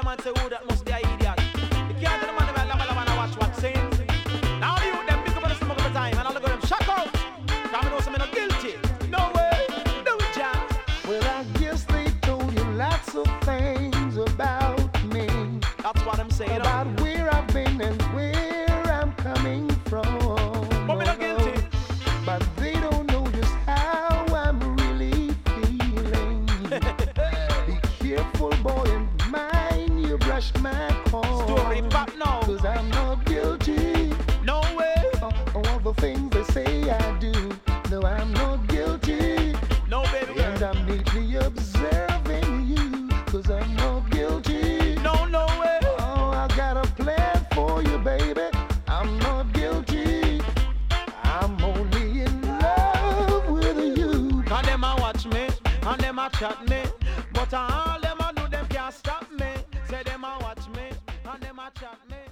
man say, oh, that must be an idiot. You can't tell the man about lava lava and watch what saying. Now you them pick up on the smoke of the time and all of them shock out. Come and know some not guilty. No way, no chance. Well, I guess they told you lots of things about me. That's what I'm saying. About where I've been and where I'm coming from. But me not guilty. But they don't know just how I'm really feeling. Be careful, boy, and mind you brush my car. Story pop now. Cause I'm not guilty. No way. All the things they say I do. No, I'm not guilty. No, baby girl. And I'm neatly observing you. Cause I'm not guilty. No, no way. Oh, I got a plan for you, baby. I'm not guilty. I'm only in love with you. And them a watch me, and them a chat me. But all them a do, them can't stop me. Say them a watch me, and them a chat me.